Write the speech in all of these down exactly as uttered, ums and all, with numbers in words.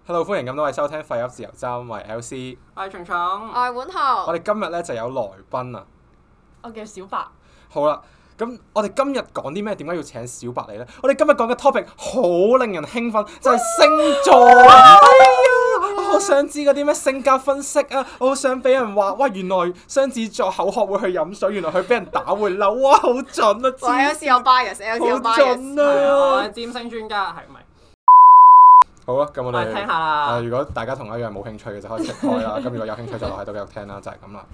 Hello， 歡迎咁多位收聽廢噏自由針，我係 L C， 我係蟲蟲， 我係碗豪。 我哋今日咧就有來賓啊。 我叫小白。 好啦，咁我哋今日講啲咩？點解要請小白嚟咧？我哋今日講嘅 topic 好令人興奮，就係、是、星座啊！哎呀，我好想知嗰啲咩性格分析啊！我好想俾人話，哇，原來雙子座口渴會去飲水，原來佢俾人打會嬲，哇，好準啊！ 我 L C 有 bias，L C 有 bias。 好準啊！ 我係占星專家，係咪？ 好啊，咁我哋聽下啦、 呃。如果大家同一樣冇興趣嘅就可以食開啦。咁如果有興趣就留喺度繼續聽啦，就係咁啦。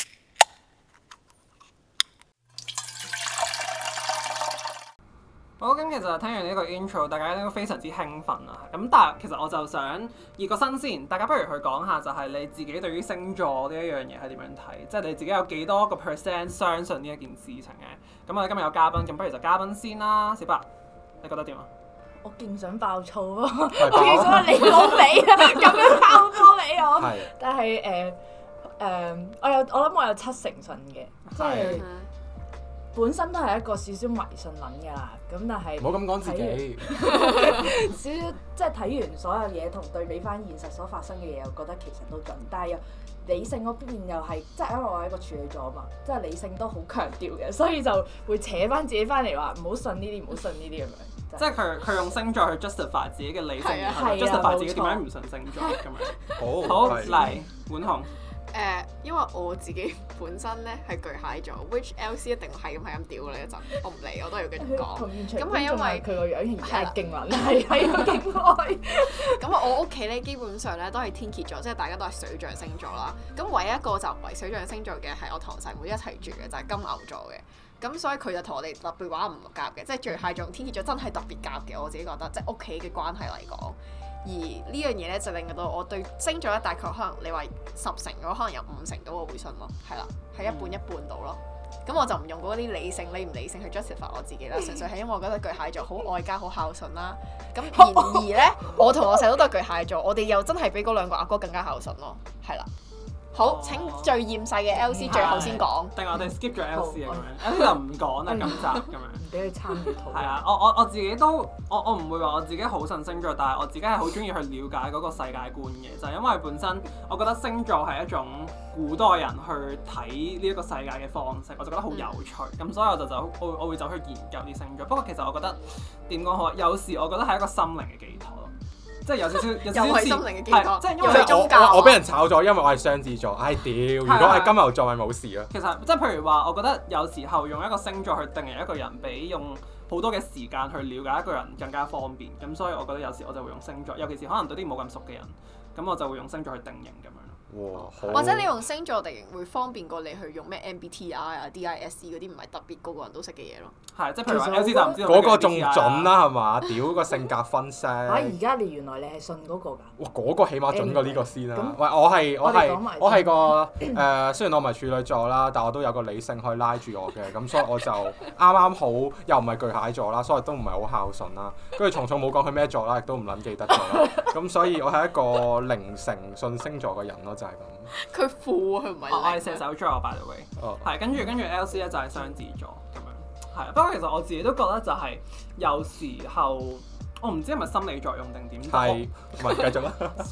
好，咁其實聽完呢個 intro， 大家都非常之興奮啊！咁但係其實我就想熱個身先，大家不如去講下就係你自己對於星座呢一樣嘢係點樣睇？即係你自己有幾多個 percent 相信呢一件事情嘅？咁我哋今日有嘉賓，咁不如就嘉賓先啦，小白，你覺得點啊？ 我勁想爆粗咯！我勁想你老味啊，咁樣爆波俾我。 係。 但係誒誒，我有我諗我有七成信嘅，即係本身都係一個少少迷信撚㗎啦。咁但係唔好咁講自己。 少少即係睇完所有嘢同對比翻現實所發生嘅嘢，又覺得其實都準。但係又理性嗰邊又係，即係因為我係一個處女座嘛，即係理性都好強調嘅，所以就會扯翻自己翻嚟話唔好信呢啲，唔好信呢啲咁樣。 即係佢佢用星座去 justify 自己嘅理性，然後 justify 自己點解唔信星座咁樣。好，好嚟碗紅。 誒，因為我自己本身咧係巨蟹座 ，which L C 一定係咁係咁屌你一陣，我唔理，我都要繼續講。咁係因為佢個樣係勁撚係係勁愛。 咁我屋企咧基本上咧都係天蠍座，即係大家都係水象星座啦。咁唯一一個就唔係水象星座嘅係我堂細妹一齊住嘅，就係、是、金牛座嘅。咁所以佢就同我哋特別話唔夾嘅，即係巨蟹座同天蠍座真係特別夾嘅。我自己覺得，即係屋企嘅關係嚟講。而呢樣嘢咧就令到我對星座咧大概可能你話十成嘅話，可能有五成到我會信咯，係啦，係一半一半到咯。咁我就唔用嗰啲理性理唔理性去 justify 我自己啦，純粹係因為我覺得巨蟹座好愛家好孝順啦。咁然而咧，我同我細佬都係巨蟹座，我哋又真係比嗰兩個阿哥更加孝順咯，係啦。好，請最厭世嘅 L C 最後先講。 定係我哋 skip 咗 L C 啊咁樣 ，L C 就唔講啦，今集咁樣。 唔俾佢參與討論。 係啊，我我我自己都，我我唔會話我自己好信星座，但係我自己係好中意去了解嗰個世界觀嘅，就係、是、因為本身我覺得星座係一種古代人去睇呢一個世界嘅方式，我就覺得好有趣，咁、嗯、所以我就走，我我會走去研究啲星座。不過其實我覺得點講好，有時我覺得係一個心靈嘅寄託。即係有少少，有少少似，係即係因為宗教。我俾人炒咗，因為我係雙子座。唉屌！如果係金牛座，咪冇事咯。 其實即係譬如話，我覺得有時候用一個星座去定義一個人，比用好多嘅時間去了解一個人更加方便。咁所以我覺得有時我就會用星座，尤其是可能對啲冇咁熟嘅人，咁我就會用星座去定型咁樣咯。 哇！ 或者你用星座定型會方便過你去用咩 M B T I 啊、D I S E 嗰啲唔係特別個個人都識嘅嘢咯。 係，即係譬如話 L C 就唔知道嗰個仲準啦，係嘛？屌個性格分析。 啊！而家你原來你係信嗰個㗎？ 哇！嗰個起碼準過呢個先啦。喂，我係我係我係個誒，雖然我唔係處女座啦，但我都有個理性可以拉住我嘅，咁所以我就啱啱好又唔係巨蟹座啦，所以都唔係好孝順啦。跟住蟲蟲冇講佢咩座啦，亦都唔撚記得咗啦。咁所以我係一個零成信星座嘅人咯，就係咁。 佢負啊，佢唔係。 我係射手座 by the way。哦。係，跟住跟住 L C 咧就係雙子座咁樣。係，不過其實我自己都覺得就係有時候，我唔知係咪心理作用定點。 係。唔係繼續啦。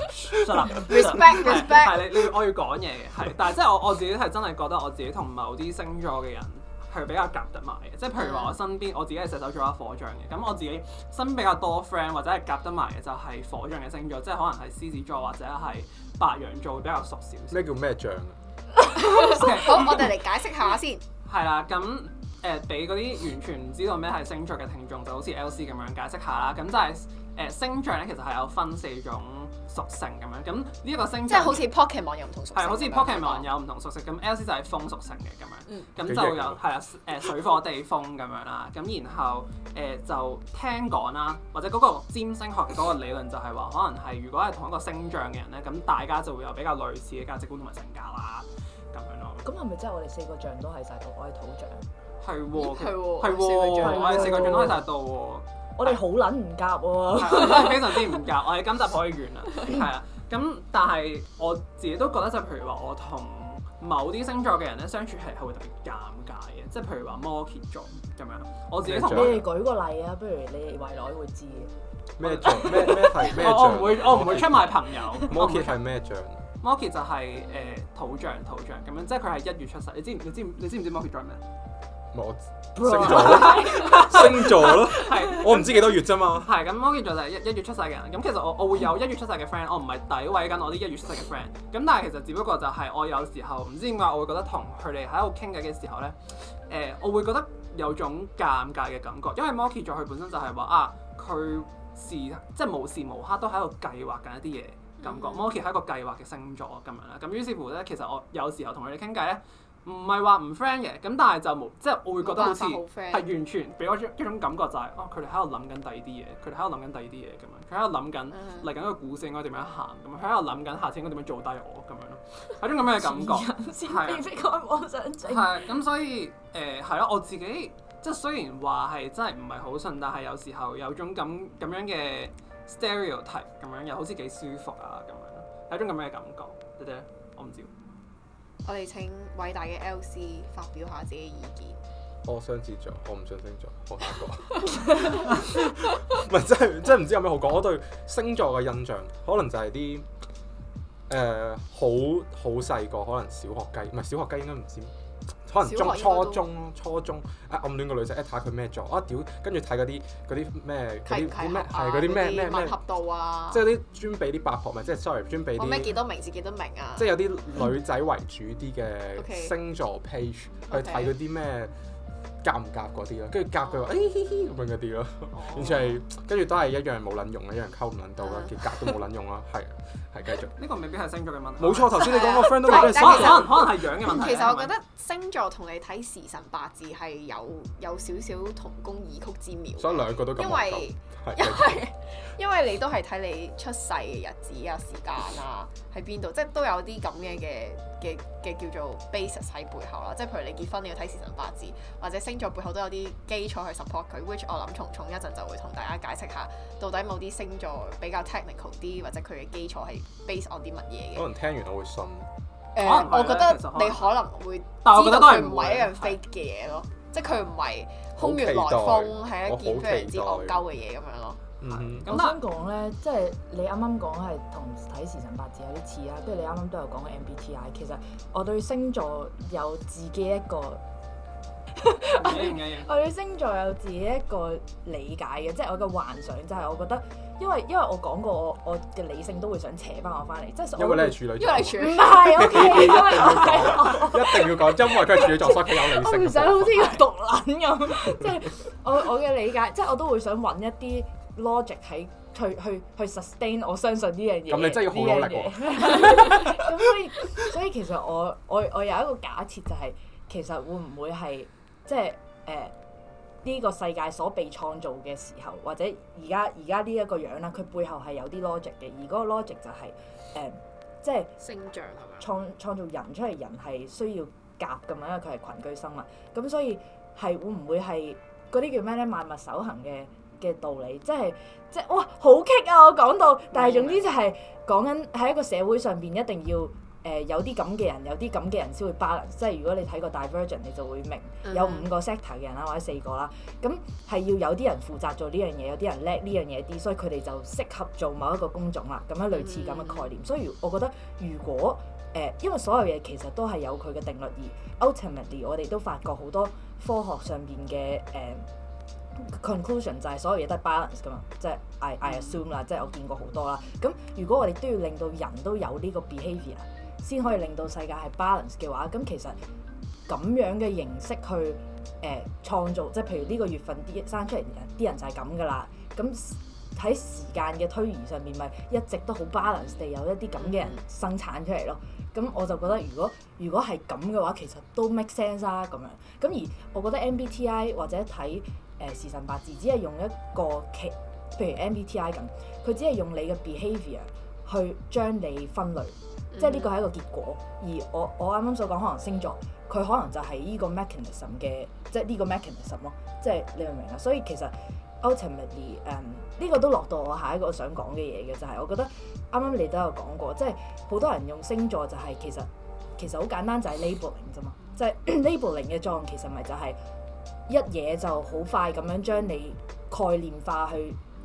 Respect respect。 係你你我要講嘢嘅，係，但係即係我我自己係真係覺得我自己同某啲星座嘅人係比較夾得埋嘅，即係譬如話我身邊我自己係射手座啦火象嘅，咁我自己身邊比較多 friend 或者係夾得埋嘅就係火象嘅星座，即係可能係獅子座或者係白羊座會比較熟少少。 咩叫咩象啊？ Okay, 好，我哋嚟解釋下先。 係啦，咁誒俾嗰啲完全唔知道咩係星座嘅聽眾，就好似 L C 咁樣解釋下啦。咁就係、是、誒、呃、星象咧，其實係有分四種屬性咁樣。咁呢一個星即係好似 Pokemon 有唔同屬性。 係好似 Pokemon 有唔同屬性。咁 L C 就係風屬性嘅咁樣。咁、嗯、就有係啦誒水火地風咁樣啦。咁然後誒、呃、就聽講啦，或者嗰個占星學嘅嗰個理論就係話，可能係如果係同一個星象嘅人咧，咁大家就會有比較類似嘅價值觀同埋性格啦。咁樣咯。 咁係咪即係我哋四個象都係晒度？我係土象。 係喎， 係喎， 係喎，我哋四個象都喺晒度喎。 我哋好撚唔夾喎。 係，真係非常之唔夾。我哋今集可以完啦。係啊，咁但係我自己都覺得就譬如話，我同某啲星座嘅人咧相處係係會特別尷尬嘅，即係譬如話摩羯座咁樣。我自己同你哋舉個例啊，不如你圍內會知嘅。 咩象？咩咩係咩象？ 我唔會我唔會出賣朋友。 摩羯係咩象？ 摩羯就係誒土象土象咁樣，即係佢係一月出世。你知你知你知唔知摩羯座係咩？ 我星座咯，星座咯， 係我唔知幾多月啫嘛。 係咁，摩羯座就係一一月出世嘅人。咁其實我我會有一月出世嘅 friend，我唔係詆毀緊我啲一月出世嘅 friend。咁但係其實只不過就係我有時候唔知點解我會覺得同佢哋喺度傾偈嘅時候咧，誒、呃、我會覺得有種尷尬嘅感覺，因為摩羯座佢本身就係話啊，佢時即係無時無刻都喺度計劃緊一啲嘢感覺。摩羯係一個計劃嘅星座咁樣啦。咁於是乎咧，其實我有時候同佢哋傾偈咧。唔係話唔 friend 嘅，咁但係就冇，即係我會覺得好似係完全俾我一種感覺就係、是，哦佢哋喺度諗緊第二啲嘢，佢哋喺度諗緊第二啲嘢咁樣，佢喺度諗緊嚟緊個股市應該點樣行咁樣，佢喺度諗緊下次應該點樣做低我咁樣咯，係種咁樣嘅感覺， 係非開妄想症。 係咁，所以誒係咯，我自己即係雖然話係真係唔係好信，但係有時候有種咁咁樣嘅 stereotype 咁樣，又好似幾舒服啊咁樣咯，係一種咁樣嘅感覺，你哋咧？我唔知。 我哋請偉大嘅 L C 發表下自己嘅意見。 我雙子座，我唔信星座，我下個。唔係真係真係唔知有咩好講。我對星座嘅印象可能就係啲誒好好細個，可能小學雞，唔係小學雞應該唔知。可能中初中咯，初中啊暗戀個女仔，一睇佢咩座啊屌，跟住睇嗰啲嗰啲咩嗰啲啲咩係嗰啲咩咩咩合度啊， 即係啲專俾啲八婆咪，即係 sorry 專俾啲咩幾多名至幾多名啊， 即係有啲女仔為主啲嘅星座 page 去睇嗰啲咩夾唔夾嗰啲咯，跟住夾佢話誒嘻嘻咁樣嗰啲咯，完全係跟住都係一樣冇撚用，一樣溝唔撚到啦，結夾都冇撚用啦，係。係繼續， 呢個未必係星座嘅問題。 冇錯，頭先你講個 friend 都話， 可能可能係樣嘅問題。 其實我覺得星座同你睇時辰八字係有有少少同工異曲之妙。 所以兩個都咁因為因為因為你都係睇你出世嘅日子啊、時間啊，喺邊度，即係都有啲咁嘅嘅嘅嘅叫做 basis 喺背後啦。即係譬如你結婚你要睇時辰八字，或者星座背後都有啲基礎去 support 佢。which 我諗蟲蟲一陣就會同大家解釋下，到底某啲星座比較 technical 啲，或者佢嘅基礎係 base on 啲乜嘢嘅。 可能聽完我會信。 誒、呃，我覺得你可能會知道佢唔係一樣 fake 嘅嘢咯，即係佢唔係空穴來風，係一件非常之戇鳩嘅嘢咁樣咯。 嗯， 我想講咧，即係你啱啱講係同睇時辰八字有啲似啦，跟住你啱啱都有講過 M B T I。其實我對星座有自己一個，我對星座有自己一個理解嘅，即係我嘅幻想就係我覺得，因為因為我講過我我嘅理性都會想扯翻我翻嚟，即係因為你係處女座， 因為處女唔係 OK，因為我係一定要講，因為佢係處女座，所以佢有理性。 我唔想好似個毒撚咁，即係我我嘅理解，即係我都會想揾一啲 logic 喺去去去 sustain 我相信呢樣嘢。 咁你真係要好努力喎。 咁所以所以其實我我我有一個假設就係、是，其實會唔會係即係誒呢個世界所被創造嘅時候，或者而家而家呢一個樣啦，佢背後係有啲 logic 嘅，而嗰個 logic 就係、是、誒、呃、即係星象係咪？ 創創造人出嚟，人係需要夾㗎嘛，因為佢係群居生物，咁所以係會唔會係嗰啲叫咩咧？萬物守恆嘅嘅道理，即係即係哇好棘啊！我講到，但係總之就係講緊喺一個社會上邊一定要誒、呃、有啲咁嘅人，有啲咁嘅人先會 balance。即係如果你睇過 Divergent，你就會明有五個 sector 嘅人啦，或者四個啦，咁係要有啲人負責做呢樣嘢，有啲人叻呢樣嘢啲，所以佢哋就適合做某一個工種啦。咁樣類似咁嘅概念，所以我覺得如果誒、呃，因為所有嘢其實都係有佢嘅定律，而 ultimately 我哋都發覺好多科學上邊嘅誒。呃 conclusion 就係所有嘢都係 balance 噶嘛，即係 I I assume 啦，即係我見過好多啦。咁如果我哋都要令到人都有呢個 behaviour，先可以令到世界係 balance 嘅話，咁其實咁樣嘅形式去誒、呃、創造，即係譬如呢個月份啲生出嚟啲人就係咁噶啦。咁喺時間嘅推移上面，咪一直都好 balance 地有一啲咁嘅人生產出嚟咯。咁我就覺得，如果如果係咁嘅話，其實都 make sense 啦咁樣。咁而我覺得 M B T I 或者睇誒、呃、時辰八字，只係用一個其，譬如 M B T I 咁，佢只係用你嘅 behaviour 去將你分類，嗯、即係呢個係一個結果。而我我啱啱所講可能星座，佢可能就係呢個 mechanism 嘅，即係呢個 mechanism 咯。即係你明唔明啊？所以其實 ultimately 誒、um, 呢個都落到我下一個想講嘅嘢嘅，就係、是、我覺得啱啱你都有講過，即係好多人用星座就係、是、其實其實好簡單就係 labeling 啫嘛，即係 labeling 嘅作用其實咪就係一嘢就好快咁樣將你概念化去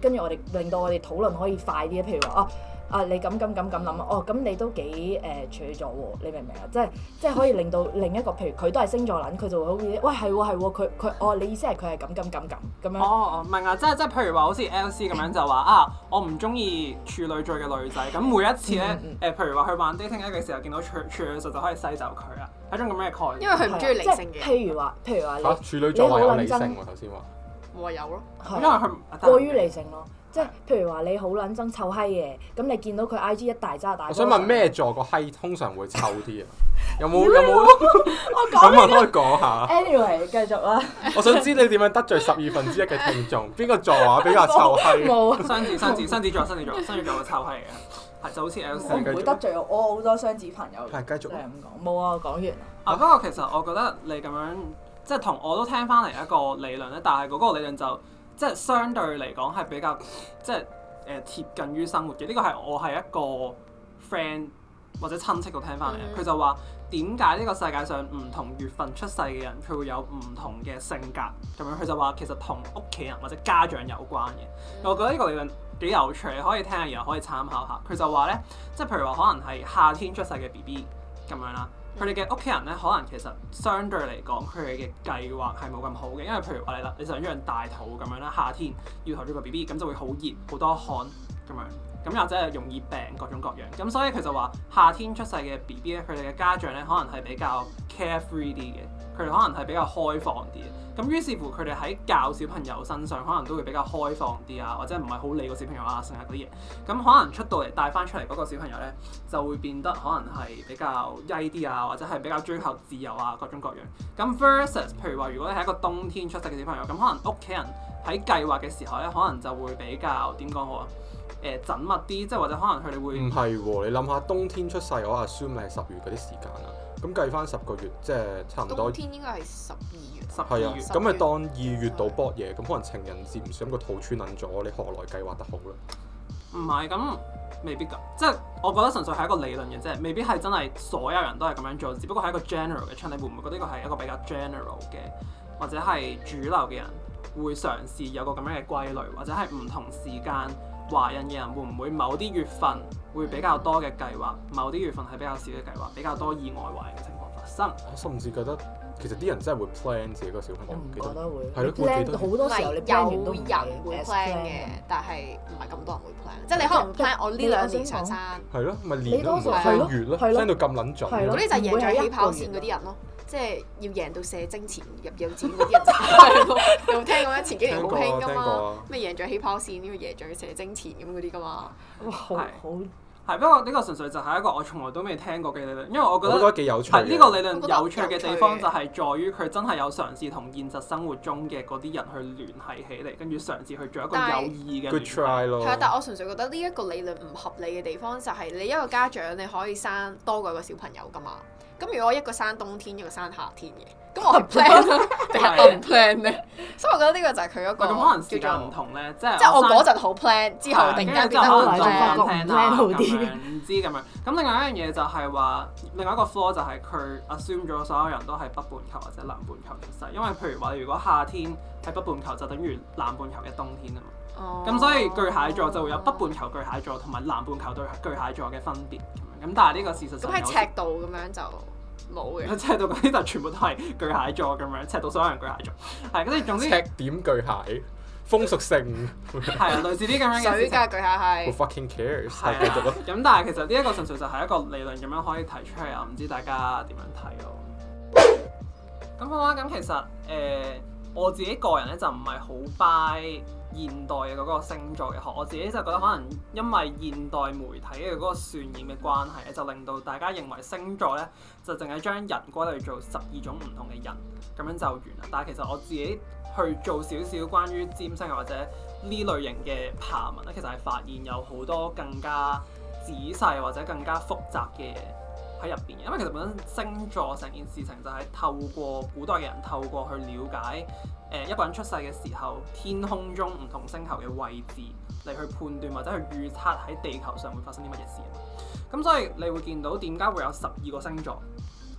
跟住我哋令到我哋討論可以快啲，譬如話啊。啊！你咁咁咁咁諗啊？哦，咁你都幾誒處女座喎？你明唔明啊？即係即係可以令到另一個，譬如佢都係星座撚，佢就會好似喂係喎係喎，佢佢哦，你意思係佢係咁咁咁咁咁樣？ 哦，明啊！即係即係譬如話好似 L C 咁樣就話啊，我唔中意處女座嘅女仔，咁每一次咧誒、嗯嗯呃，譬如話去玩 dating app 嘅時候見到處處女座就可以篩走佢啊，係一種咁嘅概念。 因為佢唔中意理性嘅。 譬如話，譬如話你、 啊、處女座話有理性喎，頭先話。 我話有咯， 因為佢過於理性咯。即係譬如話你好撚憎臭閪嘅，咁你見到佢 I G 一大揸大， 我想問咩座個閪通常會臭啲啊？有冇有冇？我講咁可以講下。 Anyway， 繼續啦。 我想知你點樣得罪十二分之一嘅聽眾？邊個座話比較臭閪？ 冇。 雙子雙子雙子座雙子座雙子座嘅臭閪嘅，係就好似 L C。 我唔會得罪我，我好多雙子朋友。 係繼續。 就係咁講。冇啊，講完啦。 啊，不過其實我覺得你咁樣即係同我都聽翻嚟一個理論咧，但係嗰個理論就即係相對嚟講係比較即係。誒、呃、貼近於生活嘅，呢個係我係一個 friend 或者親戚度聽翻嚟嘅。佢、嗯、就話點解呢個世界上唔同月份出世嘅人，佢會有唔同嘅性格咁樣。佢就話其實同屋企人或者家長有關嘅。嗯、我覺得呢個理論幾有趣，可以聽下，然後可以參考下。佢就話咧，即係譬如話可能係夏天出世嘅 B B 咁樣啦。佢哋嘅屋企人咧，可能其實相對嚟講，佢哋嘅計劃係冇咁好嘅，因為譬如話你啦，你想養大肚咁樣啦，夏天要頭咗個 B B，咁就會好熱，好多汗咁樣，咁或者係容易病各種各樣，咁所以佢就話夏天出世嘅 B B 咧，佢哋嘅家長咧，可能係比較 carefree 啲嘅，佢哋可能係比較開放啲嘅。咁於是乎佢哋喺教小朋友身上，可能都會比較開放啲啊，或者唔係好理個小朋友啊，成日嗰啲嘢。咁可能出到嚟帶翻出嚟嗰個小朋友咧，就會變得可能係比較曳啲啊，或者係比較追求自由啊，各種各樣。咁 versus 譬如話，如果你係一個冬天出世嘅小朋友，咁可能屋企人喺計劃嘅時候咧，可能就會比較點講好啊？誒、呃、緊密啲，即係或者可能佢哋會唔係喎？你諗下冬天出世，我 assume 你係十月嗰啲時間啊。咁計翻十個月，即係差唔多。 冬天應該係十二月。 十二月。 係啊，咁咪當二月到博嘢，咁可能情人節唔小心個肚穿撚咗，你何來計劃得好咧？ 唔係，咁未必㗎。即係我覺得純粹係一個理論嘅啫，未必係真係所有人都係咁樣做，只不過係一個 general 嘅 trend。你會唔會覺得呢個係一個比較 general 嘅，或者係主流嘅人會嘗試有個咁樣嘅歸類，或者係唔同時間懷孕嘅人會唔會某啲月份會比較多嘅計劃，某啲月份係比較少嘅計劃，比較多意外懷孕嘅情況發生。 我甚至覺得其實啲人真係會 plan 自己個小朋友。 我唔覺得會。 係咯，會記得好多時候你 plan 完都唔有人會 plan 嘅，但係唔係咁多人會 plan。即係你可能 plan 我呢兩年想生。 係咯，咪年都唔 plan 月咯，plan 到咁撚準。 嗰啲就係贏在起跑線嗰啲人咯。即係要贏到射精前入幼稚園嗰啲人就係咯，有冇聽過咧？前幾年好興噶嘛，咩贏在起跑線，呢個贏在射精前咁嗰啲噶嘛。 哇，好好係，不過呢個純粹就係一個我從來都未聽過嘅理論，因為我覺得我覺得幾有趣。 係呢個理論有趣嘅地方就係在於佢真係有嘗試同現實生活中嘅嗰啲人去聯繫起嚟，跟住嘗試去做一個有意義嘅。 Good try 咯。 係啊，但係我純粹覺得呢一個理論唔合理嘅地方就係你一個家長你可以生多過一個小朋友㗎嘛。咁如果我一個生冬天，一個生夏天嘅，咁我係 plan 定係 unplan 咧？所以我覺得呢個就係佢嗰個。 咁可能時間唔同咧，即係即係我嗰陣好 plan，之後突然間變得好 plan plan 好啲。 唔知咁樣。咁另外一樣嘢就係話，另外一個 flaw 就係佢 assume 咗所有人都係北半球或者南半球出世，因為譬如話，如果夏天喺北半球，就等於南半球嘅冬天啊嘛。哦。咁所以巨蟹座就會有北半球巨蟹座同埋南半球對巨蟹座嘅分別咁樣。咁但係呢個事實上。 咁喺赤道咁樣就。冇嘅， 赤道嗰啲就全部都係巨蟹座咁樣，赤道所有人巨蟹座，係嗰啲總之。 赤點巨蟹，風屬性。 係啊，類似啲咁樣嘅。 水㗎巨蟹係。 Who fucking cares？ 係繼續咯。咁但係其實呢一個純粹就係一個理論咁樣可以提出嚟啊，唔知大家點樣睇咯。咁好啦，咁其實誒、呃、我自己個人咧就唔係好 buy現代嘅嗰個星座嘅學，我自己就覺得可能因為現代媒體嘅嗰個渲染嘅關係咧，就令到大家認為星座咧就淨係將人歸類做十二種唔同嘅人，咁樣就完啦。但係其實我自己去做少少關於占星或者呢類型嘅爬文咧，其實係發現有好多更加仔細或者更加複雜嘅嘢喺入邊嘅。因為其實本身星座成件事情就係透過古代嘅人透過去了解。誒一個人出世嘅時候，天空中唔同星球嘅位置嚟去判斷或者去預測喺地球上會發生啲乜嘢事。咁所以你會見到點解會有十二個星座？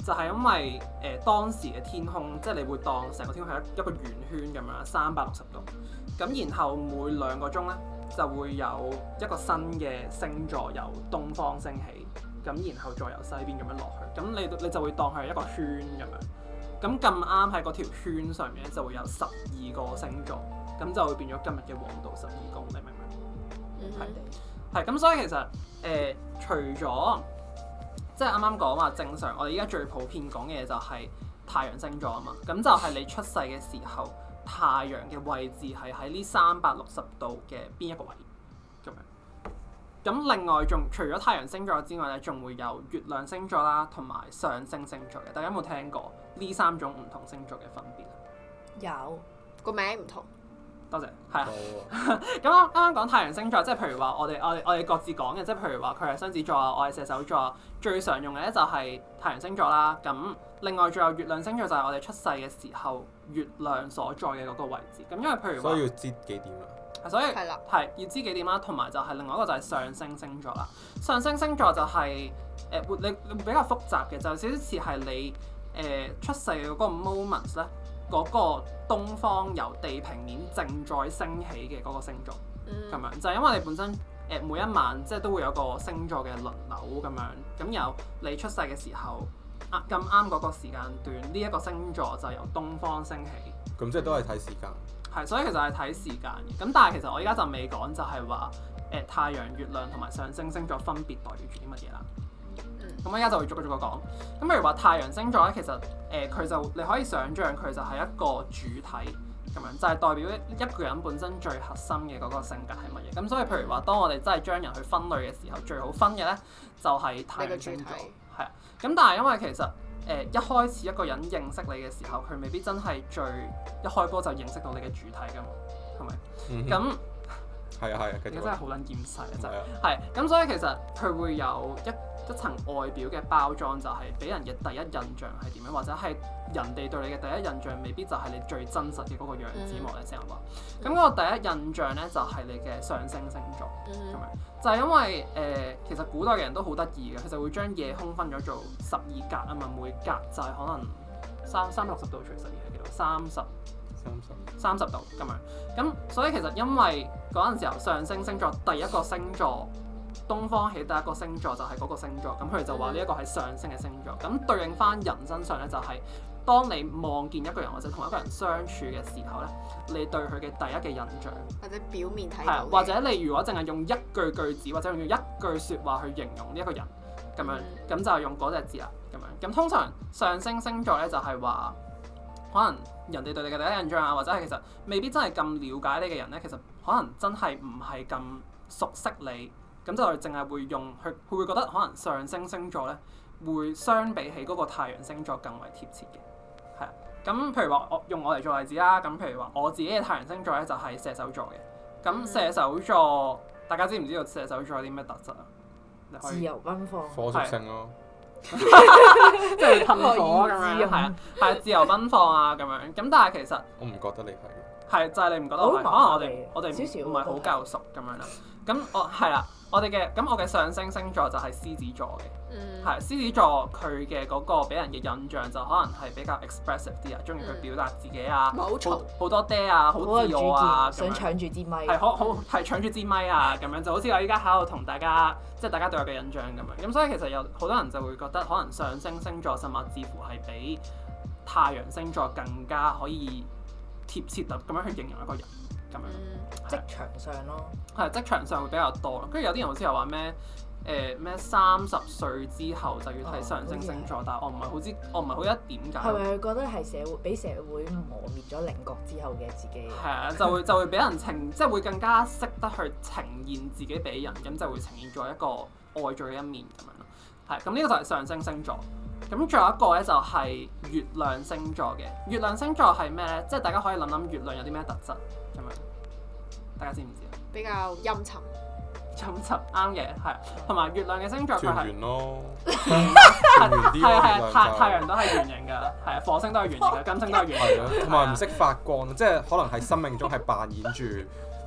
就係因為誒、呃、當時嘅天空，即係你會當成個天空係一一個圓圈咁樣，三百六十度。咁然後每兩個鐘咧就會有一個新嘅星座由東方升起，咁然後再由西邊咁樣落去。咁你你就會當係一個圈咁樣。咁咁啱喺嗰條圈上面咧就會有十二個星座，咁就會變咗今日嘅黃道十二宮，你明唔明？係係咁，所以其實誒、呃、除咗即係啱啱講話正常，我哋依家最普遍講嘅嘢就係太陽星座啊嘛，咁就係你出世嘅時候，太陽嘅位置係喺呢三百六十度嘅邊一個位咁樣。咁另外仲除咗太陽星座之外咧，仲會有月亮星座啦，同埋上升星座嘅。大家有冇聽過呢三種唔同星座嘅分別啊？ 有個名唔同。 多謝，係啊。咁啱啱啱講太陽星座，即係譬如話我哋我哋我哋各自講嘅，即係譬如話佢係雙子座啊，我係射手座啊，最常用嘅咧就係太陽星座啦。咁另外仲有月亮星座，就係我哋出世嘅時候月亮所在嘅嗰個位置。咁因為譬如話， 所以要知幾點啦。 所以係啦， 係要知幾點啦，同埋就係另外一個就係上升星座啦。上升星座就係誒會你你比較複雜嘅，就有少少似係你誒、呃、出世嘅嗰個 moment 咧。嗰個東方由地平面正在升起嘅嗰個星座，咁、嗯、樣就係、是、因為你本身誒、呃、每一晚即係都會有個星座嘅輪流咁樣，咁由你出世嘅時候啊咁啱嗰個時間段，呢、這、一個星座就由東方升起。 咁即係都係睇時間。係、 嗯，所以其實係睇時間嘅。咁但係其實我而家就未講就係話誒太陽、月亮同埋上升星座分別代表住啲乜嘢啦。咁我而家就會逐個逐個講。咁譬如話太陽星座咧，其實誒佢、呃、就你可以想像佢就係一個主體咁樣，就係、是、代表一個人本身最核心嘅嗰個性格係乜嘢。咁所以譬如話，當我哋真係將人去分類嘅時候，最好分嘅咧就係、是、太陽星座。係啊。咁但係因為其實誒、呃、一開始一個人認識你嘅時候，佢未必真係最一開波就認識到你嘅主體㗎嘛，係咪？咁、嗯係啊係啊， 其實真係好撚厭世啊！真係係咁，所以其實佢會有一一層外表嘅包裝，就係俾人嘅第一印象係點樣，或者係人哋對你嘅第一印象未必就係你最真實嘅嗰個樣子。我哋成日話，咁嗰、嗯、個第一印象咧就係、是、你嘅上升星座咁樣，嗯、就係因為誒、呃、其實古代嘅人都好得意嘅，佢就會將夜空分咗做十二格啊嘛，每格就係可能三三百六十度除十二係幾多？三十。三十度咁樣，咁所以其實因為嗰陣時候上升星座第一個星座，東方起第一個星座就係嗰個星座，咁佢哋就話呢一個係上升嘅星座。咁對應翻人身上咧，就係、是、當你望見一個人或者同一個人相處嘅時候咧，你對佢嘅第一嘅印象， 或者表面睇到， 或者你如果淨係用一句句子或者用一句説話去形容呢一個人咁樣，咁、嗯、就係用嗰隻字啦咁樣。咁通常上升星座咧就係話，可能人哋對你嘅第一印象啊，或者係其實未必真係咁了解你嘅人咧，其實可能真係唔係咁熟悉你，咁就淨係會用佢，佢會覺得可能上升星座咧會相比起嗰個太陽星座更為貼切嘅，係啊。咁譬如話我用我嚟做例子啦，咁譬如話我自己嘅太陽星座咧就係射手座嘅，咁射手座大家知唔知道射手座有啲咩特質啊？ 自由奔放， 火屬性咯。 即係噴火咁樣，係啊，係自由奔放啊咁樣。咁但係其實我唔覺得你係嘅，係就係、是、你唔覺得我係，可能我哋我哋唔係好夠熟咁樣啦。咁我係啦，我哋嘅咁我嘅上升星座就係獅子座嘅，係、嗯、獅子座佢嘅嗰個俾人嘅印象就可能係比較 expressive 啲啊，中意去表達自己啊，好好多爹啊，好自我啊， 想搶住支咪， 係好好係搶住支咪啊咁樣，就好似我依家喺度同大家，即係大家對我嘅印象咁樣。咁所以其實有好多人就會覺得可能上升星座甚至乎係比太陽星座更加可以貼切咁樣去形容一個人。咁樣， 職場上咯， 係職場上會比較多咯。跟住有啲人好似又話咩誒咩三十歲之後就要睇上升星座，哦、但係我唔係好知，我唔係好一點解。係咪佢覺得係社會俾社會磨滅咗稜角之後嘅自己？係啊，就會就會俾人呈，即係會更加識得去呈現自己俾人，咁就會呈現咗一個外在嘅一面咁樣咯。係，咁呢個就係上升星座。咁仲有一個咧就係月亮星座嘅。月亮星座係咩咧？即係大家可以諗諗月亮有啲咩特質咁樣。大家知唔知啊？比較陰沉，陰沉啱嘅，係。同埋月亮嘅星座佢係團圓咯，團圓啲咯。係啊係啊，太太陽都係圓形㗎，係啊，火星都係圓形㗎，金星都係圓形㗎。同埋唔識發光，即係可能喺生命中係扮演住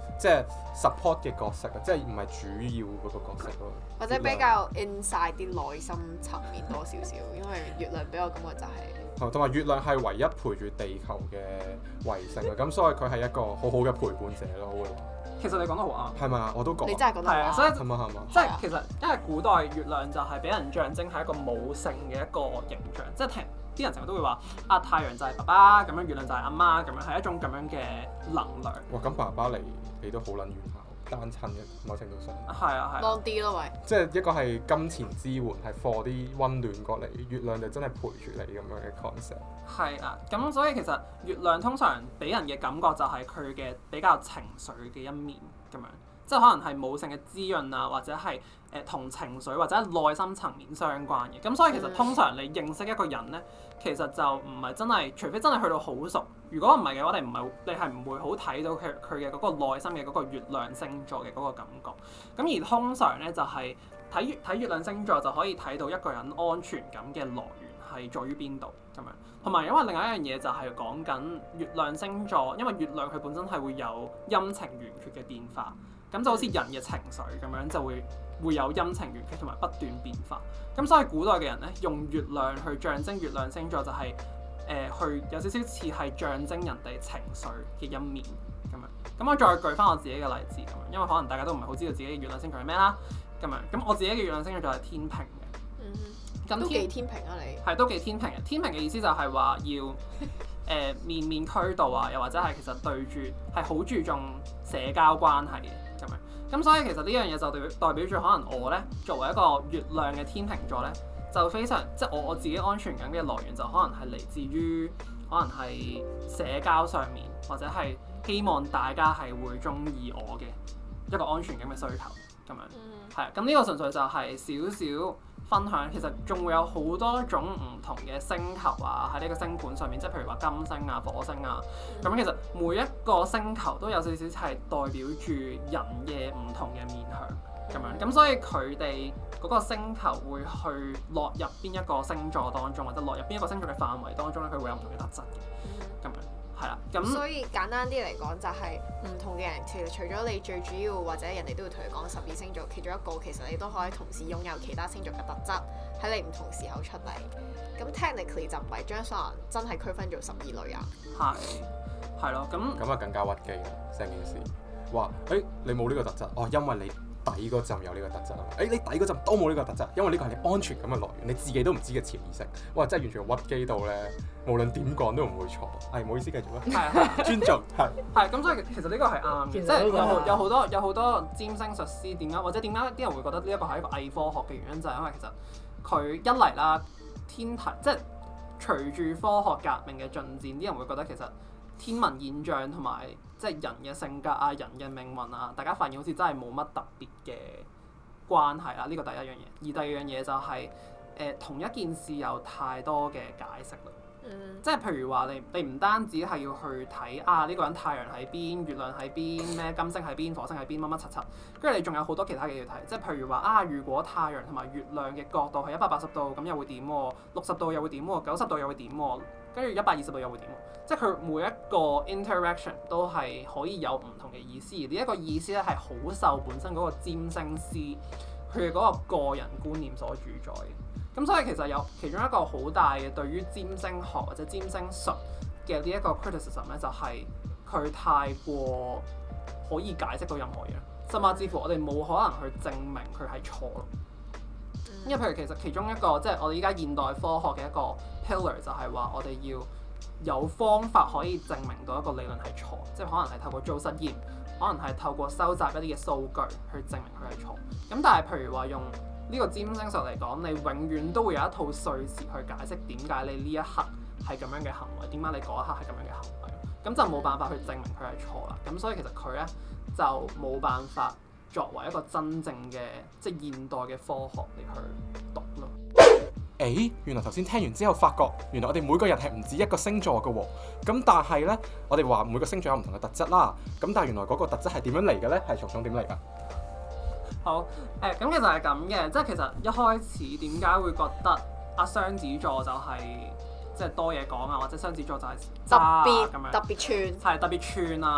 即係 support 嘅角色啊，即係唔係主要嗰個角色咯。 或者比較 inside 啲內心層面多少少，因為月亮俾我感覺就係、 係，同埋月亮係唯一陪住地球嘅衛星啊，咁所以佢係一個好好嘅陪伴者咯，我會話。 其實你講得好啱。 係咪啊？我都覺。 你真係覺得係啊，所以係嘛係嘛。 即係其實因為古代月亮就係俾人象徵係一個母性嘅一個形象，即係聽啲人成日都會話啊太陽就係爸爸咁樣，月亮就係阿媽咁樣，係一種咁樣嘅能量。 哇！咁爸爸嚟你都好撚遠下，單親嘅某程度上。 係啊係。 多啲咯，喂。 即係一個係金錢支援，係 for 啲温暖過嚟，月亮就真係陪住你咁樣嘅 concept。 係啊，咁所以其實月亮通常俾人嘅感覺就係佢嘅比較情緒嘅一面咁樣。即係可能係母性嘅滋潤啊，或者係誒同情緒或者內心層面相關嘅。咁所以其實通常你認識一個人咧，其實就唔係真係，除非真係去到好熟。如果唔係嘅話，你唔係你係唔會好睇到佢佢嘅嗰個內心嘅嗰個月亮星座嘅嗰個感覺。咁而通常咧就係睇睇月亮星座就可以睇到一個人安全感嘅來源係在於邊度咁樣。同埋因為另外一樣嘢就係講緊月亮星座，因為月亮佢本身係會有陰晴圓缺嘅變化。咁就好似人嘅情緒咁樣，就會會有陰晴圓缺同埋不斷變化。咁所以古代嘅人咧，用月亮去象徵月亮星座，就係、是、誒、呃、去有少少似係象徵人哋情緒嘅一面咁樣。咁我再舉翻我自己嘅例子咁樣，因為可能大家都唔係好知道自己嘅月亮星座係咩啦。咁樣咁我自己嘅月亮星座就係天秤嘅。 嗯哼。 咁都幾天秤啊你？ 係都幾天秤嘅。天秤嘅意思就係話要誒、呃、面面俱到啊，又或者係其實對住係好注重社交關係嘅。咁樣，咁所以其實呢樣嘢就代表代表住可能我咧作為一個月亮嘅天秤座咧，就非常即係我我自己安全感嘅來源就可能係嚟自於可能係社交上面，或者係希望大家係會中意我嘅一個安全感嘅需求咁樣，係啊、嗯，咁呢個純粹就係少少分享。其實仲會有好多種唔同嘅星球啊，喺呢個星盤上面，即係譬如話金星啊、火星啊，咁、嗯、其實每一個星球都有少少係代表住人嘅唔同嘅面向咁樣，咁、嗯、所以佢哋嗰個星球會去落入邊一個星座當中，或者落入邊一個星座嘅範圍當中咧，佢會有唔同嘅特質嘅咁樣。係啦，咁所以簡單啲嚟講就係唔同嘅人，其實除咗你最主要或者人哋都會同你講十二星座其中一個，其實你都可以同時擁有其他星座嘅特質喺你唔同時候出嚟。咁 technically 就唔係將所有人真係區分做十二類人。 係係咯，咁咁啊更加屈機啦成件事。話誒、欸、你冇呢個特質，哦因為你底嗰陣有呢個特質啊，誒、欸、你底嗰陣都冇呢個特質，因為呢個係你安全感嘅來源，你自己都唔知嘅潛意識。哇！真係完全屈機到咧，無論點講都唔會錯。係、哎、唔好意思，繼續啦。係係尊重係係咁，所以其實呢個係啱嘅，即係有有好多有好多占星術師點解，或者點解啲人會覺得呢一個係一個偽科學嘅原因，就係、是、因為其實佢一嚟啦，天體即係隨住科學革命嘅進展，啲人會覺得其實天文現象同埋即係人嘅性格啊、人嘅命運啊，大家發現好似真係冇乜特別嘅關係啦。呢個第一樣嘢，而第二樣嘢就係、是、誒、呃、同一件事有太多嘅解釋啦。嗯、即係譬如話你你唔單止係要去睇啊呢、呢個人太陽喺邊、月亮喺邊、咩金星喺邊、火星喺邊乜乜柒柒，跟住你仲有好多其他嘅要睇。即係譬如話啊，如果太陽同埋月亮嘅角度係一百八十度，咁又會點喎？六十度又會點喎？九十度又會點喎？跟住一百二十度又會點喎？即係佢每一個 interaction 都係可以有唔同嘅意思，而呢一個意思咧係好受本身嗰個占星師佢嘅嗰個個人觀念所主宰嘅。咁所以其實有其中一個好大嘅對於占星學或者占星術嘅呢一個 criticism 咧，就係佢太過可以解釋到任何嘢，甚至乎我哋冇可能去證明佢係錯咯。因為譬如其實其中一個即係我哋依家現代科學嘅一個 pillar 就係話我哋要有方法可以證明到一個理論係錯，即係可能係透過做實驗，可能係透過收集一啲嘅數據去證明佢係錯。咁但係譬如話用呢個占星術嚟講，你永遠都會有一套敘事去解釋點解你呢一刻係咁樣嘅行為，點解你嗰一刻係咁樣嘅行為，咁就冇辦法去證明佢係錯啦。咁所以其實佢咧就冇辦法作為一個真正嘅即係現代嘅科學嚟去讀咯。 誒、欸，原來頭先聽完之後，發覺原來我哋每個人係唔止一個星座嘅喎。咁但係咧，我哋話每個星座有唔同嘅特質啦。咁但係原來嗰個特質係點樣嚟嘅咧？係從從點嚟㗎？ 好誒，咁、呃、其實係咁嘅，即係其實一開始點解會覺得阿雙子座就係、是、即係多嘢講啊，或者雙子座就係特別咁樣特別串， 係特別串啊，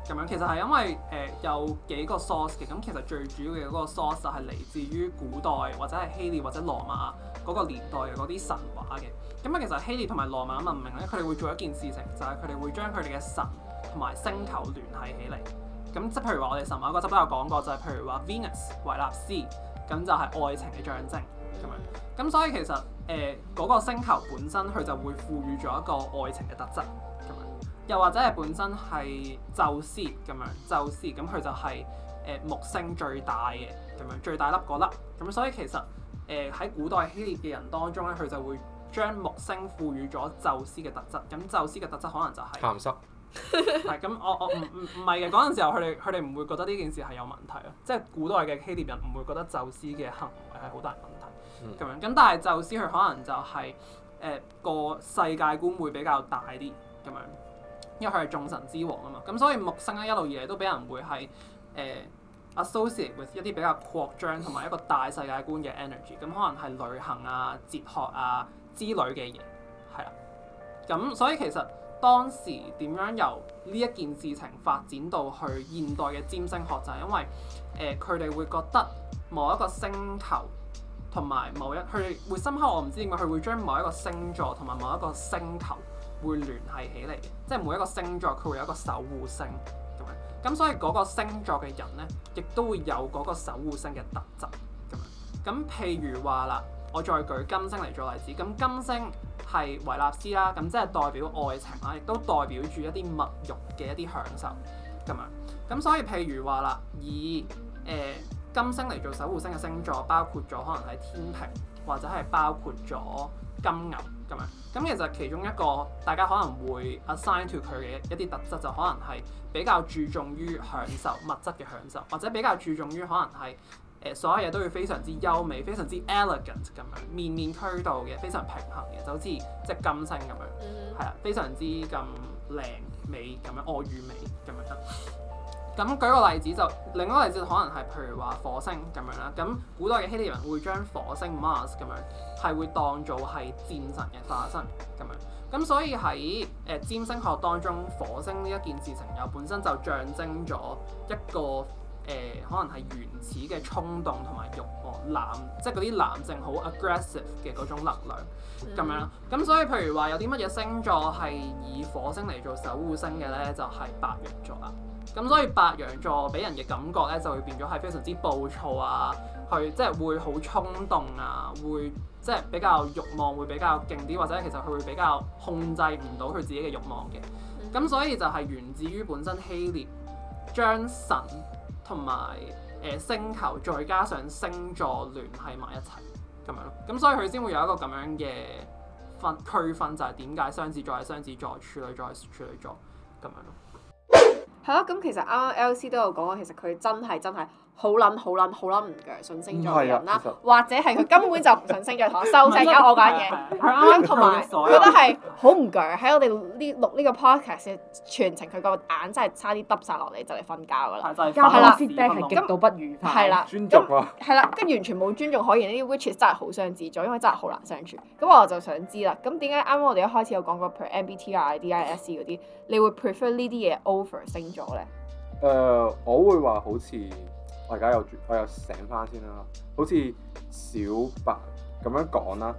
咁樣其實係因為誒、呃、有幾個 source 嘅，咁其實最主要嘅嗰個 source 就係嚟自於古代或者係希臘或者羅馬嗰個年代嘅嗰啲神話嘅。咁啊其實希臘同埋羅馬文明咧，佢哋會做一件事情，就係佢哋會將佢哋嘅神同埋星球聯繫起嚟。咁即係譬如話我哋神話嗰集都有講過，就係、是、譬如話 Venus 維納斯，咁就係愛情嘅象徵咁樣。咁所以其實誒嗰、呃那個星球本身佢就會賦予咗一個愛情嘅特質。又或者係本身係宙斯咁樣，宙斯咁佢就係、是、誒、呃、木星最大嘅咁樣，最大粒嗰粒咁，所以其實誒喺、呃、古代希臘嘅人當中咧，佢就會將木星賦予咗宙斯嘅特質。咁宙斯嘅特質可能就係鹹濕。係咁，我我唔唔唔係嘅嗰陣時候，佢哋佢哋唔會覺得呢件事係有問題咯。即係古代嘅希臘人唔會覺得宙斯嘅行為係好大問題咁、嗯、樣。咁但係宙斯佢可能就係、是、誒、呃、個世界觀會比較大啲咁樣。因為佢係眾神之王啊嘛，咁所以木星咧一路以嚟都俾人會係誒、呃、associate with 一啲比較擴張同埋一個大世界觀嘅 energy，咁可能係旅行啊、哲學啊之類嘅嘢，係啦。咁所以其實當時點樣由呢一件事情發展到去現代嘅占星學，就係、是、因為誒佢哋會覺得某一個星球同埋某一佢哋會深刻，我唔知點解佢會將某一個星座同埋某一個星球會聯繫起嚟嘅，即係每一個星座佢會有一個守護星咁樣，咁所以嗰個星座嘅人咧，亦都會有嗰個守護星嘅特質咁樣。咁譬如話啦，我再舉金星嚟做例子，咁金星係維納斯啦，咁即係代表愛情啦，亦都代表住一啲物慾嘅一啲享受咁樣。咁所以譬如話啦，以誒、呃、金星嚟做守護星嘅星座，包括咗可能係天秤，或者係包括咗金牛。咁樣，咁其實其中一個大家可能會 assign to 佢嘅一啲特質，就可能係比較注重於享受物質嘅享受，或者比較注重於可能係誒、呃、所有嘢都要非常之優美、非常之 elegant 咁樣，面面俱到嘅，非常平衡嘅，就好似即係金星咁樣，係啊，非常之咁靚美咁樣，愛與美咁樣。咁舉個例子就，另一個例子可能係譬如話火星咁樣啦。咁古代嘅希臘人會將火星 Mars 咁樣係會當做係戰神嘅化身咁樣。咁所以喺誒、呃、占星學當中，火星呢一件事情又本身就象徵咗一個誒、呃、可能係原始嘅衝動同埋慾望，男即係嗰啲男性好 aggressive 嘅嗰種能量咁樣啦。咁所以譬如話有啲乜嘢星座係以火星嚟做守護星嘅咧，就係、是、白羊座啦。咁所以白羊座俾人嘅感覺咧，就會變咗係非常之暴躁啊，去即係會好衝動啊，會即係比較慾望會比較勁啲，或者其實佢會比較控制唔到佢自己嘅慾望嘅。咁所以就係源自於本身希臘將神同埋誒星球再加上星座聯繫埋一齊咁樣咯。咁所以佢先會有一個咁樣嘅分區分，就係點解雙子座係雙子座，處女座係處女座咁樣咯。 係咯，咁其實啱啱 L C 都有講過，其實佢真係真係好撚好撚好撚唔鋸信星座嘅人啦，或者係佢根本就唔信星座，同我收聲，而家我講嘢。咁同埋佢覺得係好唔鋸，喺我哋呢錄呢個 podcast 嘅全程，佢個眼真係差啲耷曬落嚟，就嚟瞓覺㗎啦。 係啦 feedback 係極度不愉快。係啦， 尊重啊。 係啦，跟住完全冇尊重可言，呢啲 which is 真係好雙子座，因為真係好難相處。咁我就想知啦，咁點解啱啱我哋一開始有講過 per M B T I、D I S C 嗰啲，你會 prefer 呢啲嘢 over 星座咧？ 誒、呃，我會話好似我而家又我又醒翻先啦，好似小白咁樣講啦，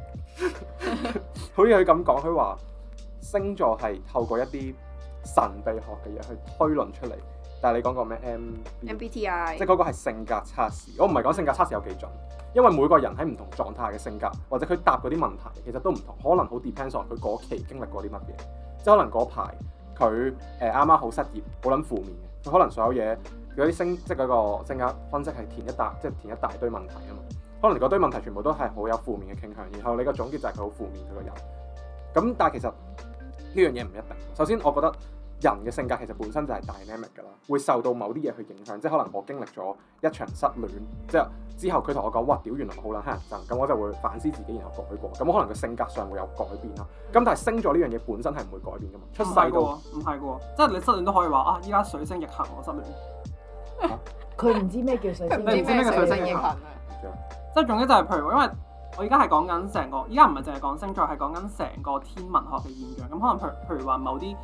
好似佢咁講，佢話星座係透過一啲神秘學嘅嘢去推論出嚟。但係你講個咩 M B T I， 即係嗰個係性格測試。我唔係講性格測試有幾準，因為每個人喺唔同狀態嘅性格，或者佢答嗰啲問題其實都唔同，可能好 depends on 佢嗰期經歷過啲乜嘢。即係可能嗰排佢誒啱啱好失業，好撚負面嘅，佢可能所有嘢嗰啲星即係嗰個性格分析係填一大即係填一大堆問題啊嘛。可能嗰堆問題全部都係好有負面嘅傾向，然後你個總結就係佢好負面佢個人。咁但係其實呢樣嘢唔一定。首先我覺得人嘅性格其實本身就係 dynamic 㗎啦，會受到某啲嘢去影響。即係可能我經歷咗一場失戀，即係之後佢同我講：哇，屌，原來好撚乞人憎。咁我就會反思自己，然後改過。咁可能個性格上會有改變啦。咁但係星座呢樣嘢本身係唔會改變㗎嘛。出世到唔係㗎，即係你失戀都可以話啊！依家水星逆行，我失戀。 佢唔知咩叫水星， 唔知咩叫水星逆行。即係總之就係譬如，因為我而家係講緊成個，而家唔係淨係講星座，係講緊成個天文學嘅現象。咁可能譬譬如話某啲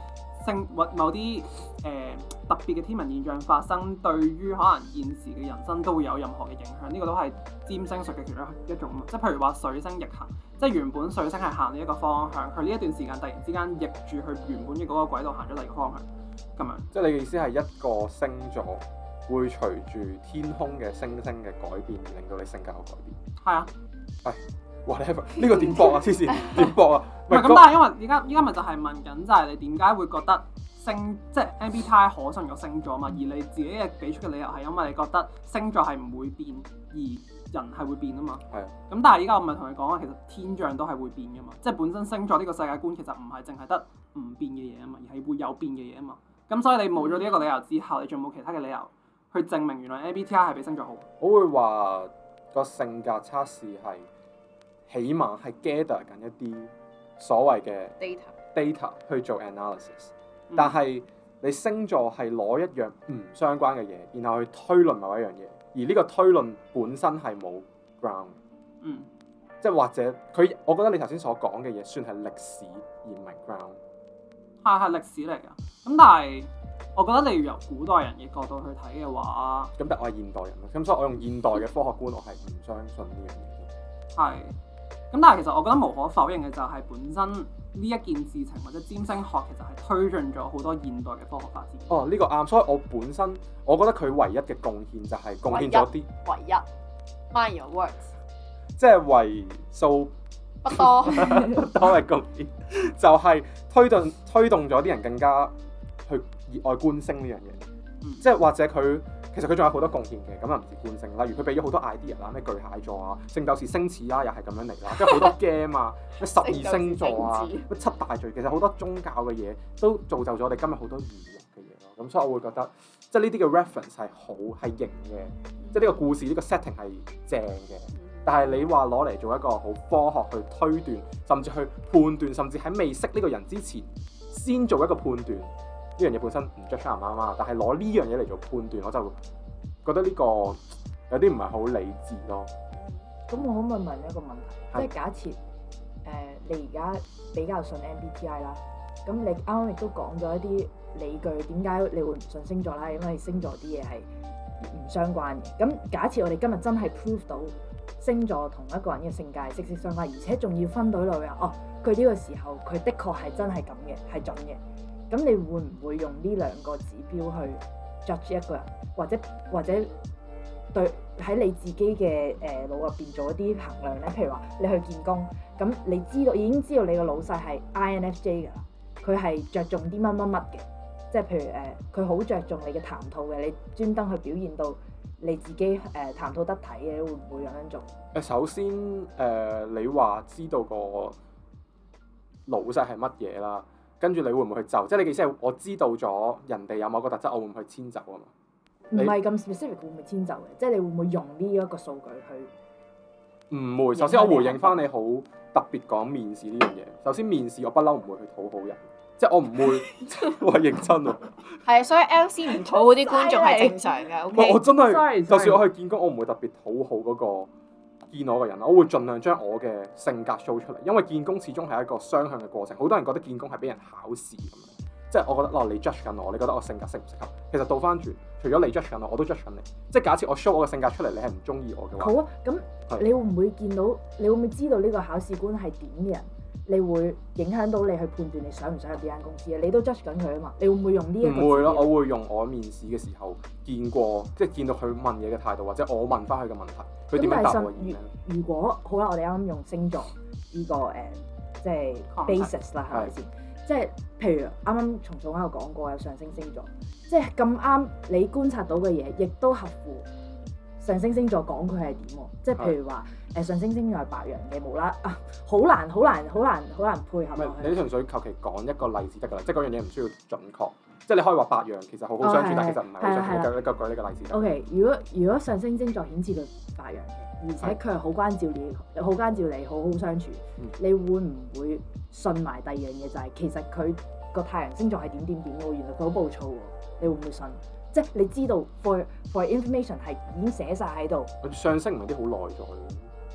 星或某啲誒、呃、特別嘅天文現象發生，對於可能現時嘅人生都會有任何嘅影響。呢、這個都係占星術嘅其中一種，即係譬如話水星逆行，即係原本水星係行呢一個方向，佢呢一段時間突然之間逆住佢原本嘅嗰個軌道行咗第二個方向，咁樣。 即係你嘅意思係一個星座會隨住天空嘅星星嘅改變而令到你性格有改變？ 係啊。 係。whatever 呢個點搏啊？黐線點搏啊？ 唔係咁，但係因為而家而家咪就係問緊，就係你點解會覺得星即係 M B T I 可信個星座嘛？而你自己嘅俾出嘅理由係因為你覺得星座係唔會變，而人係會變啊嘛。係。咁但係而家我咪同你講話，其實天象都係會變噶嘛。即係本身星座呢個世界觀其實唔係淨係得唔變嘅嘢啊嘛，而係會有變嘅嘢啊嘛。咁所以你冇咗呢一個理由之後，你仲冇其他嘅理由去證明原來 M B T I 係比星座好。 我會話個性格測試係。起碼係 gather 緊一啲所謂嘅 data data 去做 analysis，嗯、但係你星座係攞一樣唔相關嘅嘢，然後去推論某一樣嘢，而呢個推論本身係冇 ground，嗯，即係或者佢，我覺得你頭先所講嘅嘢算係歷史而唔係 ground， 係係歷史嚟㗎。咁但係我覺得你要由古代人嘅角度去睇嘅話， 咁但係我係現代人咯，咁所以我用現代嘅科學觀，我係唔相信呢樣嘢。 係。咁但係其實我覺得無可否認嘅就係本身呢一件事情或者占星學其實係推進咗好多現代嘅科學發展。 哦，呢、這個啱，所以我本身我覺得佢唯一嘅貢獻就係貢獻咗啲唯一 mind your words， 即係為數不多不多嘅貢獻，就係推動推動咗啲人更加去熱愛觀星呢樣嘢，嗯、即係或者佢。其實佢仲有好多貢獻嘅，咁又唔止觀星，例如佢俾咗好多 idea 啦，咩巨蟹座啊、聖鬥士星矢啦，又係咁樣嚟啦，跟住好多 game 啊，咩十二星座啊，咩七大罪，其實好多宗教嘅嘢都造就咗我哋今日好多娛樂嘅嘢咯。咁所以我會覺得，即係呢啲嘅 reference 係好係型嘅，即係呢個故事呢、呢個 setting 係正嘅。但係你話攞嚟做一個好科學去推斷，甚至去判斷，甚至喺未識呢個人之前先做一個判斷。呢樣嘢本身唔 judge 啱唔啱啊，但係攞呢樣嘢嚟做判斷，我就覺得呢個有啲唔係好理智咯。 咁、嗯、我可唔可以問一個問題？是即係假設誒、呃、你而家比較信 M B T I 啦，咁你啱啱亦都講咗一啲理據，點解你會唔信星座啦？因為星座啲嘢係唔相關嘅。咁假設我哋今日真係 prove 到星座同一個人嘅性格係息息相關，而且仲要分到落去哦，佢呢個時候佢的確係真係咁嘅，係準嘅。咁你會唔會用呢兩個指標去 judge 一個人，或者或者對喺你自己嘅誒腦入邊做一啲衡量咧？譬如話你去見工，咁你知道已經知道你個老細係 I N F J 㗎啦，佢係着重啲乜乜乜嘅，即係譬如誒佢好着重你嘅談吐嘅，你專登去表現到你自己誒、呃、談吐得體嘅，會唔會咁樣做？ 誒首先誒、呃、你話知道個老細係乜嘢啦？跟住你會唔會去就？即係你嘅意思係我知道咗人哋有某個特質，我會唔會去遷就啊嘛？ 唔係咁 specific 會唔會遷就嘅？即係你會唔會用呢一個數據去？唔會。首先我回應翻你好特別講面試呢樣嘢。首先面試我不嬲唔會去討好人，即係我唔會我係認真喎。 係啊，所以 L C 唔討好啲觀眾係正常嘅。Okay? 我真係 ，sorry, sorry. 就算我去見工，我唔會特別討好嗰個見我嘅人，我會盡量將我嘅性格 show 出嚟，因為見工始終係一個雙向嘅過程。好多人覺得見工係俾人考試咁樣，即係我覺得哦，你 judge 緊我，你覺得我性格適唔適合？其實倒翻轉，除咗你 judge 緊我，我都 judge 緊你。即係假設我 show 我嘅性格出嚟，你係唔中意我嘅話， 好啊，咁你會唔會見到？你會唔會知道呢個考試官係點嘅人？你會影響到你去判斷你想唔想入呢間公司啊？你都 judge 緊佢啊嘛？你會唔會用呢一個？唔會咯， 我會用我面試嘅時候見過，即係見到佢問嘢嘅態度，或者我問翻佢嘅問題，佢點樣答我？ 如果好啦，我哋啱啱用星座呢、這個誒、呃，即係 basis 啦，係咪先？即係譬如啱啱松松喺度講過有上升星座，即係咁啱你觀察到嘅嘢，亦都合乎上升星座講佢係點喎？即係譬如話。誒上升星座係白羊嘅，無啦啊，好難好難好難好難配合。 唔係你純粹求其講一個例子得㗎啦，即係嗰樣嘢唔需要準確。即係你可以話白羊其實好好相處，哦、但其實唔係好相處。你舉舉呢個例子。 O、okay, K， 如果如果上升星座顯示佢白羊嘅，而且佢係好關照你，好關照你，好好相處，嗯、你會唔會信埋第二樣嘢就係、是、其實佢個太陽星座係點點點喎？原來佢好暴躁喎，你會唔會信？即係你知道 for for information 係已經寫晒喺度。 上升唔係啲好內在嘅。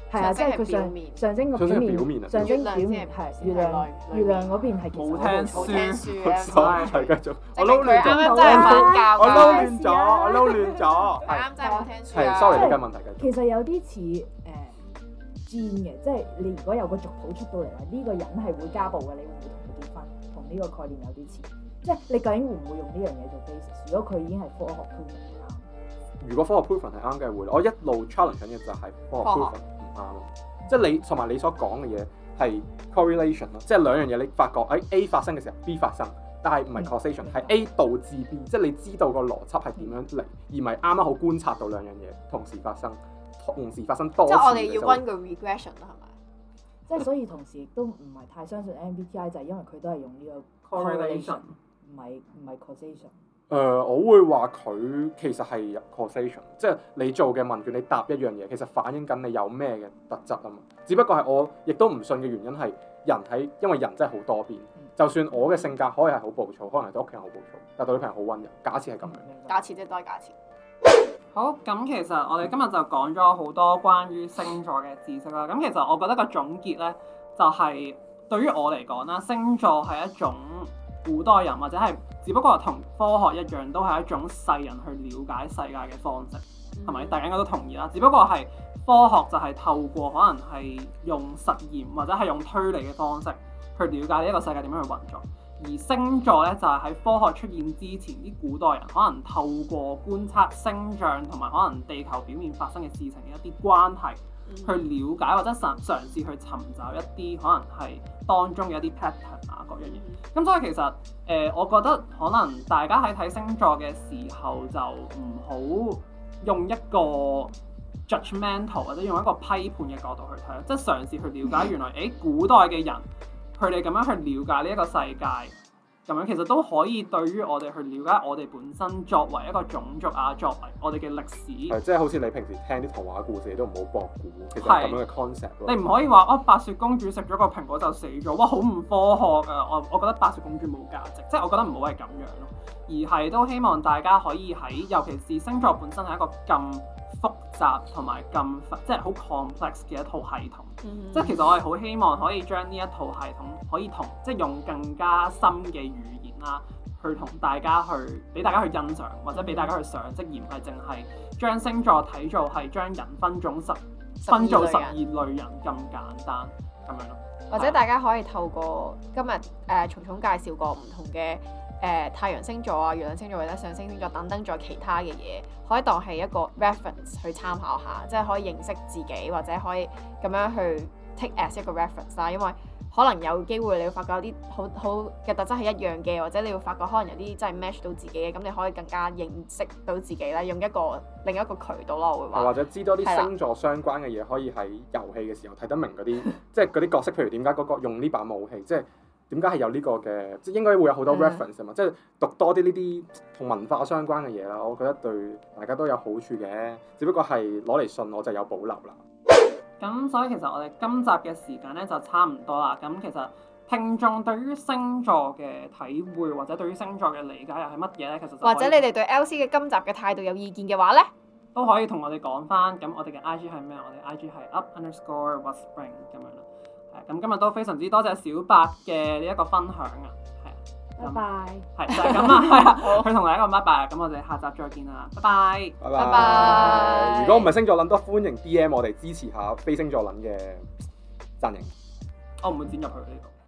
係啊，即係佢上上升個表面，上升表面係月亮，月亮嗰邊係其實冇聽書嘅，係繼續。我撈亂咗， 我撈亂咗，我撈亂咗。 啱真係冇聽書。 係，sorry，呢個問題繼續。 其實有啲似誒 gene 嘅，即係你如果有個族譜出到嚟話，呢個人係會家暴嘅，你會唔會同佢結婚？同呢個概念有啲似，即係你究竟會唔會用呢樣嘢做 basis？如果佢已經係科學 proven 係啱， 如果科學 proven 係啱嘅會，我一路 challenge 緊嘅就係科學 proven 唔啱，即係你同埋你所講嘅嘢係 correlation 咯，即係兩樣嘢你發覺喺 A 發生嘅時候 B 發生，但係唔係 causation，係 A 導致 B， 即係你知道個邏輯係點樣嚟，而唔係啱啱好觀察到兩樣嘢同時發生，同時發生多次。 即係我哋要溫個 regression 啦，係咪？ 即係所以同時亦都唔係太相信 M B T I， 就係因為佢都係用呢個 correlation， 唔係唔係 causation。 誒、呃，我會話佢其實係 causation， 即係你做嘅問卷，你答一樣嘢，其實反映緊你有咩嘅特質啊嘛。只不過係我亦都唔信嘅原因係人喺，因為人真係好多變。嗯、就算我嘅性格可以係好暴躁，可能係對屋企人好暴躁，但對女朋友好溫柔。假設係咁樣。 假設即係都係假設。 好，咁其實我哋今日就講咗好多關於星座嘅知識啦。咁其實我覺得個總結咧，就係、是、對於我嚟講啦，星座係一種古代人或者係只不過同科學一樣，都係一種世人去了解世界嘅方式，係咪、嗯？大家應該都同意啦。只不過係科學就係透過可能係用實驗或者係用推理嘅方式去了解呢一個世界點樣去運作。而星座咧就係、是、喺科學出現之前，啲古代人可能透過觀察星象同埋可能地球表面發生嘅事情嘅一啲關係，嗯、去了解或者嘗嘗試去尋找一啲可能係當中嘅一啲 pattern 啊各樣嘢。咁所以其實誒、呃，我覺得可能大家喺睇星座嘅時候就唔好用一個 judgmental 或者用一個批判嘅角度去睇，即係嘗試去了解原來誒、欸、古代嘅人。佢哋咁樣去了解呢一個世界，咁樣其實都可以對於我哋去了解我哋本身作為一個種族啊，作為我哋嘅歷史。係， 即係好似你平時聽啲童話故事，你都唔好博估，其實係咁樣嘅 concept 咯。 你唔可以話哦，白雪公主食咗個蘋果就死咗，哇，好唔科學啊！我我覺得白雪公主冇價值，即係我覺得唔好係咁樣咯，而係都希望大家可以喺，尤其是星座本身係一個咁複雜同埋咁即係好 complex 嘅一套系統，嗯、即係其實我係好希望可以將呢一套系統可以同即係用更加深嘅語言啦，去同大家去俾大家去欣賞，或者俾大家去賞識，而唔係淨係將星座睇做係將人分種十分做十二類人咁簡單咁樣咯。 或者大家可以透過今日誒、呃、蟲蟲介紹過唔同嘅。誒、呃、太陽星座啊、月亮星座或者上升星座等等，再其他嘅嘢，可以當係一個 reference 去參考下，即係可以認識自己，或者可以咁樣去 take as 一個 reference 啦。因為可能有機會你會發覺有啲好好嘅特質係一樣嘅，或者你會發覺可能有啲真係 match 到自己嘅，咁你可以更加認識到自己啦。用一個另一個渠道咯，我會話。 或者知多啲星座相關嘅嘢，可以喺遊戲嘅時候睇得明嗰啲，即係嗰啲角色，譬如點解嗰個用呢把武器，即係。點解係有呢個嘅？即係應該會有好多 reference 啊嘛，即係讀多啲呢啲同文化相關嘅嘢啦。我覺得對大家都有好處嘅，只不過係攞嚟信我就有保留啦。 咁所以其實我哋今集嘅時間咧就差唔多啦。咁其實聽眾對於星座嘅體會或者對於星座嘅理解又係乜嘢咧？其實就或者你哋對 L C 嘅今集嘅態度有意見嘅話咧， 都可以同我哋講翻。咁我哋嘅 I G 係咩？我哋 I G 係 up underscore what spring 咁樣啦。咁今日都非常之多謝小白嘅呢一個分享啊，係啊， 拜拜， 係就係咁啊，係啊，佢同大家講拜拜，咁我哋下集再見啦，拜拜， 拜拜。如果唔係星座撚都歡迎 D M 我哋支持下非星座撚嘅陣營， 我唔會剪入去呢度。